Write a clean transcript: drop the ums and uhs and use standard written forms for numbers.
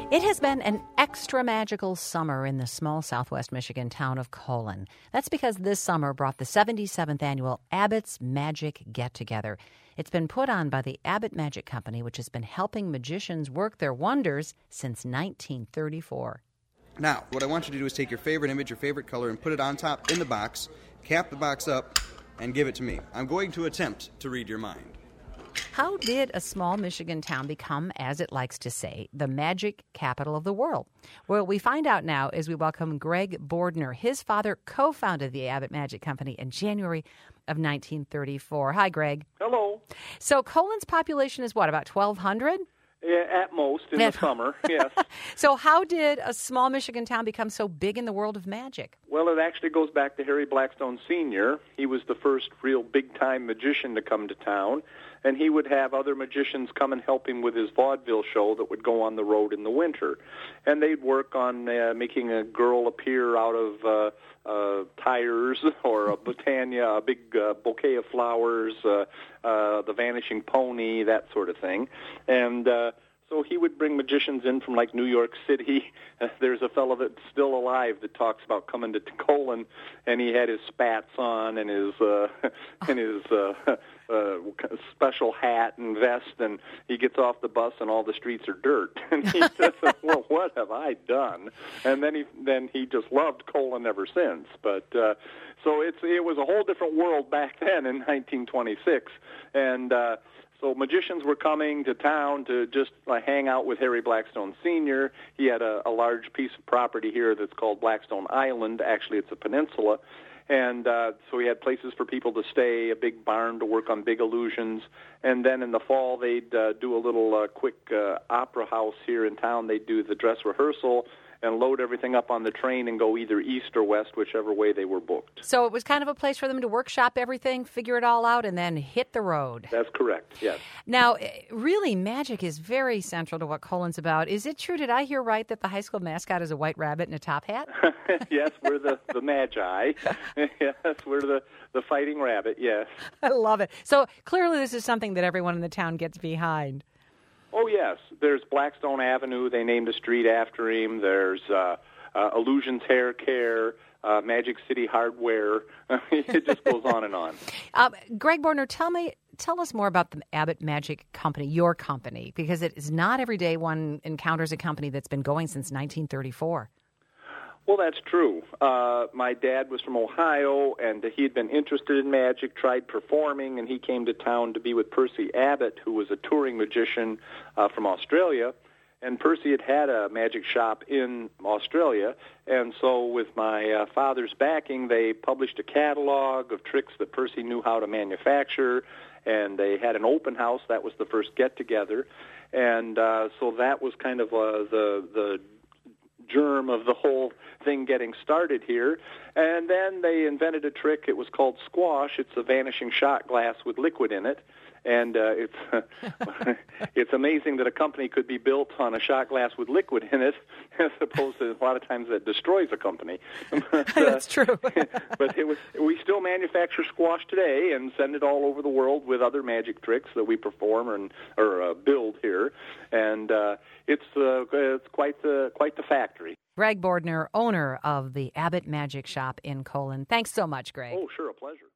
It has been an extra magical summer in the small southwest Michigan town of Colon. That's because this summer brought the 77th annual Abbott's Magic Get-Together. It's been put on by the Abbott Magic Company, which has been helping magicians work their wonders since 1934. Now, what I want you to do is take your favorite image, your favorite color, and put it on top in the box, cap the box up, and give it to me. I'm going to attempt to read your mind. How did a small Michigan town become, as it likes to say, the magic capital of the world? Well, we find out now as we welcome Greg Bordner. His father co-founded the Abbott Magic Company in January of 1934. Hi, Greg. Hello. So Colon's population is what, about 1,200? Yeah, at most in the summer, yes. So how did a small Michigan town become so big in the world of magic? Well, it actually goes back to Harry Blackstone Sr. He was the first real big-time magician to come to town, and he would have other magicians come and help him with his vaudeville show that would go on the road in the winter. And they'd work on making a girl appear out of tires or a Britannia, a big bouquet of flowers, the vanishing pony, that sort of thing. And so he would bring magicians in from like New York City. There's a fellow that's still alive that talks about coming to Colon, and he had his spats on and his special hat and vest, and he gets off the bus and all the streets are dirt. And he says, "Well, what have I done?" And then he just loved Colon ever since. But so it was a whole different world back then in 1926, and. So magicians were coming to town to just hang out with Harry Blackstone Sr. He had a large piece of property here that's called Blackstone Island. Actually, it's a peninsula. And so he had places for people to stay, a big barn to work on big illusions. And then in the fall, they'd do a little quick opera house here in town. They'd do the dress rehearsal and load everything up on the train and go either east or west, whichever way they were booked. So it was kind of a place for them to workshop everything, figure it all out, and then hit the road. That's correct, yes. Now, really, magic is very central to what Colon's about. Is it true, did I hear right, that the high school mascot is a white rabbit in a top hat? Yes, we're the Magi. Yes, we're the fighting rabbit, yes. I love it. So clearly this is something that everyone in the town gets behind. Oh, yes. There's Blackstone Avenue. They named a street after him. There's Illusions Hair Care, Magic City Hardware. It just goes on and on. Greg Bordner, tell us more about the Abbott Magic Company, your company, because it is not every day one encounters a company that's been going since 1934. Well, that's true. My dad was from Ohio, and he had been interested in magic, tried performing, and he came to town to be with Percy Abbott, who was a touring magician from Australia. And Percy had a magic shop in Australia, and so with my father's backing, they published a catalog of tricks that Percy knew how to manufacture, and they had an open house. That was the first get-together. And so that was kind of the germ of the whole thing getting started here. And then they invented a trick. It was called squash. It's a vanishing shot glass with liquid in it. And it's amazing that a company could be built on a shot glass with liquid in it, as opposed to a lot of times that destroys a company. That's true. But we still manufacture squash today and send it all over the world with other magic tricks that we perform or build here, and it's quite the factory. Greg Bordner, owner of the Abbott Magic Shop in Colon. Thanks so much, Greg. Oh, sure, a pleasure.